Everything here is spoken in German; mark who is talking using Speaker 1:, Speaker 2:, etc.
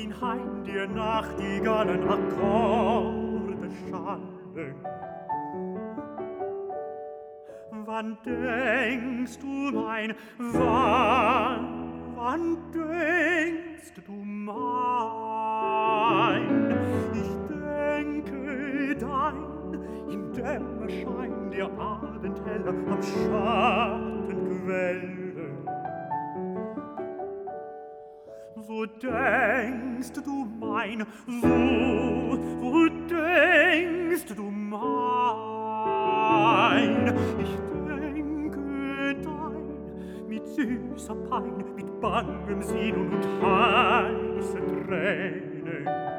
Speaker 1: Heim dir Nachtigallen Akkorde schallen. Wann denkst du mein, wann denkst du mein? Ich denke dein, im Dämmerschein der Abendhelle am Schattenquelle. Wo denkst du mein, wo denkst du mein? Ich denke dein, mit süßer Pein, mit bangem Sinn und heißen Tränen.